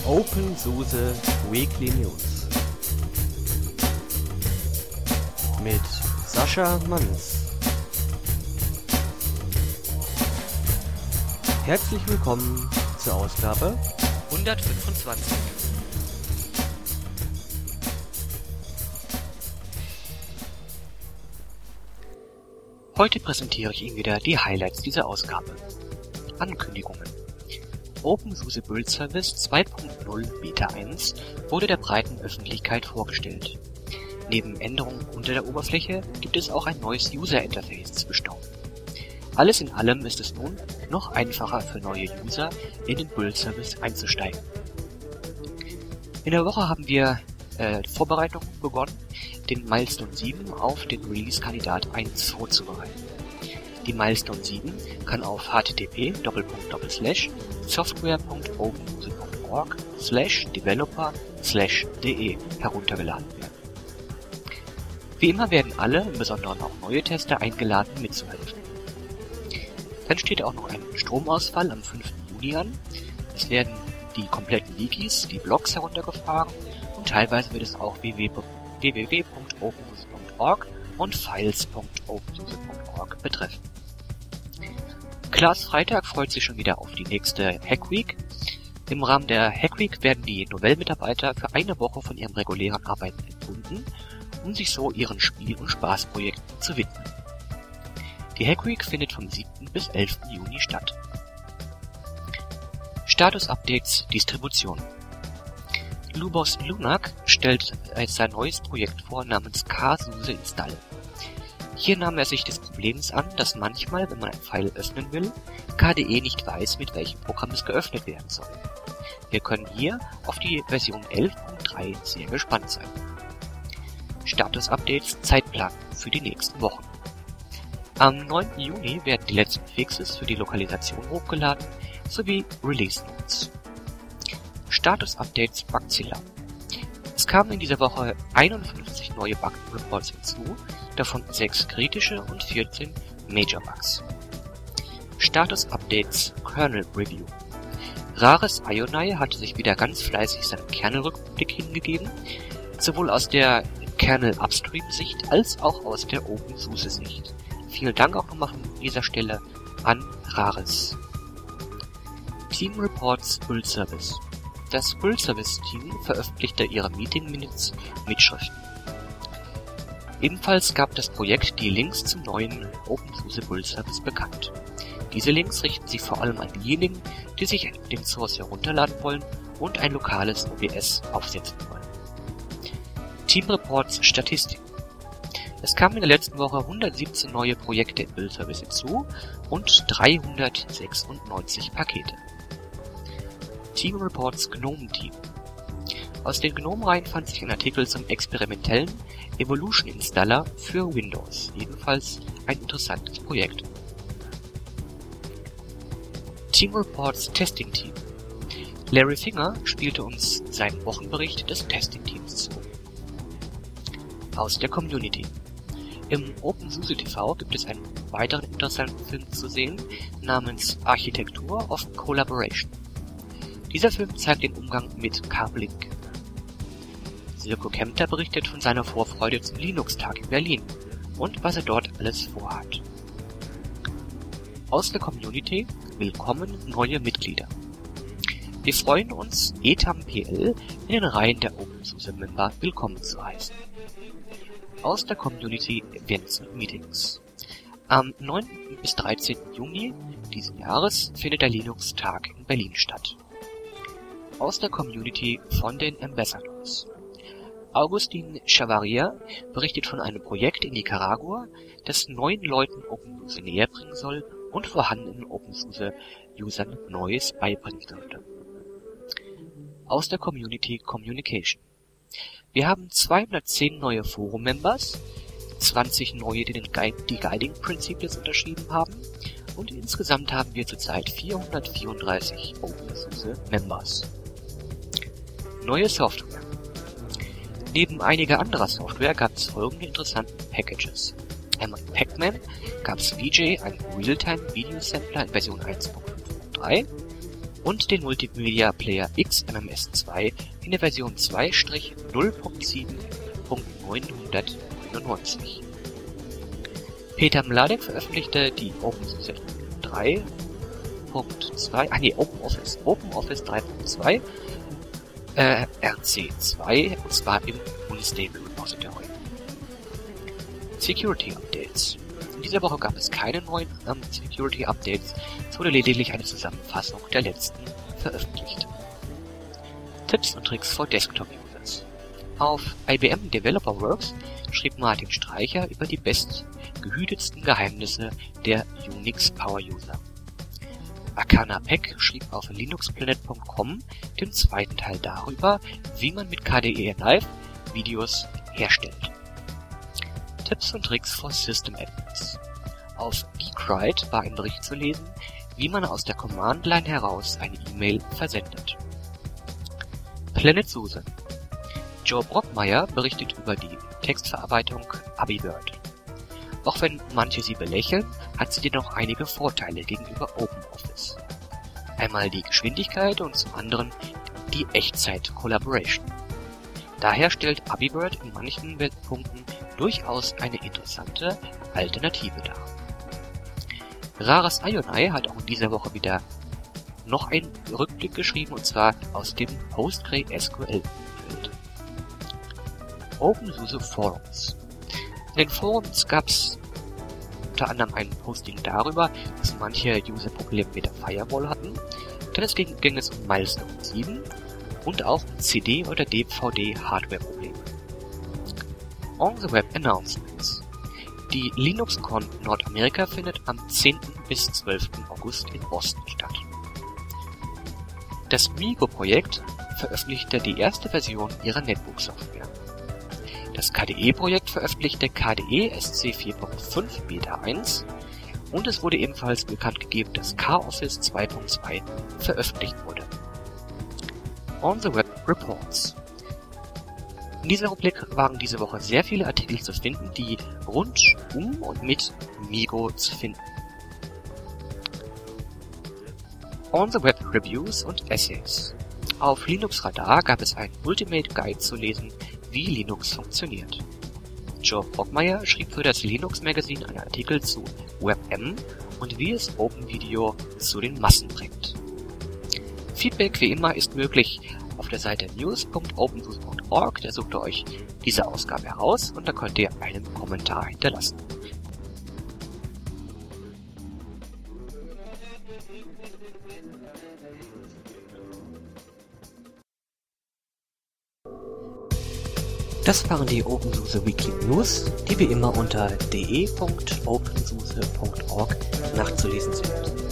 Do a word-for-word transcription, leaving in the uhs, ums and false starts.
OpenSUSE Weekly News mit Sascha Manns. Herzlich willkommen zur Ausgabe hundertfünfundzwanzig. Heute präsentiere ich Ihnen wieder die Highlights dieser Ausgabe. Ankündigungen. OpenSUSE Build Service zwei Punkt null Beta eins wurde der breiten Öffentlichkeit vorgestellt. Neben Änderungen unter der Oberfläche gibt es auch ein neues User-Interface zu bestaunen. Alles in allem ist es nun noch einfacher für neue User in den Build Service einzusteigen. In der Woche haben wir äh, Vorbereitungen begonnen, den Milestone sieben auf den Release-Kandidat eins vorzubereiten. Die Milestone sieben kann auf http doppelpunkt software punkt opensuse punkt org slash developer slash de heruntergeladen werden. Wie immer werden alle, im Besonderen auch neue Tester, eingeladen mitzuhelfen. Dann steht auch noch ein Stromausfall am fünften Juni an. Es werden die kompletten Wikis, die Blogs heruntergefahren und teilweise wird es auch w w w punkt opensuse punkt org und files punkt opensuse punkt org betreffen. Klaas Freitag freut sich schon wieder auf die nächste Hack Week. Im Rahmen der Hack Week werden die Novell-Mitarbeiter für eine Woche von ihrem regulären Arbeiten entbunden, um sich so ihren Spiel- und Spaßprojekten zu widmen. Die Hack Week findet vom siebten bis elften Juni statt. Status-Updates, Distribution. Lubos Lunak stellt sein neues Projekt vor namens KSUSE Install. Hier nahm er sich des Problems an, dass manchmal, wenn man ein File öffnen will, K D E nicht weiß, mit welchem Programm es geöffnet werden soll. Wir können hier auf die Version elf Punkt drei sehr gespannt sein. Status-Updates, Zeitplan für die nächsten Wochen. Am neunten Juni werden die letzten Fixes für die Lokalisation hochgeladen, sowie Release Notes. Status-Updates, Bugzilla. Es kamen in dieser Woche einundfünfzig neue Bug-Reports hinzu, davon sechs kritische und vierzehn Major Bugs. Status-Updates, Kernel Review. Rares Ionai hatte sich wieder ganz fleißig seinem Kernel-Rückblick hingegeben, sowohl aus der Kernel-Upstream-Sicht als auch aus der OpenSUSE-Sicht. Vielen Dank auch nochmal von dieser Stelle an Rares. Team Reports Build Service. Das Build Service Team veröffentlichte ihre Meeting Minutes mit Schriften. Ebenfalls gab das Projekt die Links zum neuen OpenSUSE Build Service bekannt. Diese Links richten sich vor allem an diejenigen, die sich den Source herunterladen wollen und ein lokales O B S aufsetzen wollen. Team Reports Statistiken. Es kamen in der letzten Woche hundertsiebzehn neue Projekte im Build Service hinzu und dreihundertsechsundneunzig Pakete. Team Reports GNOME Team. Aus den GNOME-Reihen fand sich ein Artikel zum experimentellen Evolution Installer für Windows, ebenfalls ein interessantes Projekt. Team Reports Testing Team. Larry Finger spielte uns seinen Wochenbericht des Testing-Teams zu. Aus der Community. Im OpenSUSE T V gibt es einen weiteren interessanten Film zu sehen, namens Architektur of Collaboration. Dieser Film zeigt den Umgang mit K-Blink. Sirko Kempter berichtet von seiner Vorfreude zum Linux-Tag in Berlin und was er dort alles vorhat. Aus der Community willkommen neue Mitglieder. Wir freuen uns, ETAMPL in den Reihen der OpenSUSE-Member willkommen zu heißen. Aus der Community Events und Meetings. Am neunten bis dreizehnten Juni diesen Jahres findet der Linux-Tag in Berlin statt. Aus der Community von den Ambassadors. Augustin Chavarria berichtet von einem Projekt in Nicaragua, das neuen Leuten OpenSUSE näher bringen soll und vorhandenen OpenSUSE-Usern Neues beibringen sollte. Aus der Community Communication. Wir haben zweihundertzehn neue Forum-Members, zwanzig neue, die den Guide, die Guiding Principles unterschrieben haben, und insgesamt haben wir zurzeit vierhundertvierunddreißig OpenSUSE-Members. Neue Software. Neben einiger anderer Software gab es folgende interessanten Packages. Einmal in Pacman gab es V J, ein Realtime-Video-Sampler in Version eins Punkt fünf Punkt drei. und den Multimedia Player X M M S zwei in der Version zwei Punkt null Punkt sieben Punkt neunhundertneunundneunzig. Peter Mladek veröffentlichte die OpenSUSE drei Punkt zwei, ah nee, OpenOffice, OpenOffice drei Punkt zwei, äh, R C zwei, und zwar im Unstable Repository. Security Updates. In dieser Woche gab es keine neuen ähm, Security Updates, es wurde lediglich eine Zusammenfassung der letzten veröffentlicht. Tipps und Tricks for Desktop-Users. Auf I B M Developer Works schrieb Martin Streicher über die bestgehütetsten Geheimnisse der Unix Power User. Akana Peck schrieb auf linuxplanet Punkt com den zweiten Teil darüber, wie man mit K D E Live Videos herstellt. Tipps und Tricks for System Admins. Auf Geekright war ein Bericht zu lesen, wie man aus der Command-Line heraus eine E-Mail versendet. PlanetSUSE. Joe Brockmeier berichtet über die Textverarbeitung AbiBird. Auch wenn manche sie belächeln, hat sie dennoch einige Vorteile gegenüber OpenOffice. Einmal die Geschwindigkeit und zum anderen die Echtzeit-Collaboration. Daher stellt AbiBird in manchen Punkten durchaus eine interessante Alternative dar. Rares Ionai hat auch in dieser Woche wieder noch einen Rückblick geschrieben, und zwar aus dem PostgreSQL-Feld. OpenSUSE Forums. In den Forums gab es unter anderem ein Posting darüber, dass manche User Probleme mit der Firewall hatten. Dann es ging, ging es um Milestone sieben und auch um C D- oder D V D-Hardware-Probleme. On the Web Announcements. Die LinuxCon Nordamerika findet am zehnten bis zwölften August in Boston statt. Das MeeGo-Projekt veröffentlichte die erste Version ihrer Netbook-Software. Das K D E-Projekt veröffentlichte K D E S C vier Punkt fünf Beta eins und es wurde ebenfalls bekannt gegeben, dass KOffice zwei Punkt zwei veröffentlicht wurde. On the Web Reports. In dieser Rubrik waren diese Woche sehr viele Artikel zu finden, die rund um und mit MeeGo zu finden. On the Web Reviews und Essays. Auf Linux Radar gab es einen Ultimate Guide zu lesen, wie Linux funktioniert. Joe Brockmeier schrieb für das Linux Magazine einen Artikel zu WebM und wie es OpenVideo zu den Massen bringt. Feedback wie immer ist möglich auf der Seite news Punkt opensuse Punkt org, da sucht ihr euch diese Ausgabe heraus und da könnt ihr einen Kommentar hinterlassen. Das waren die OpenSUSE Weekly News, die wie immer unter de Punkt opensuse Punkt org nachzulesen sind.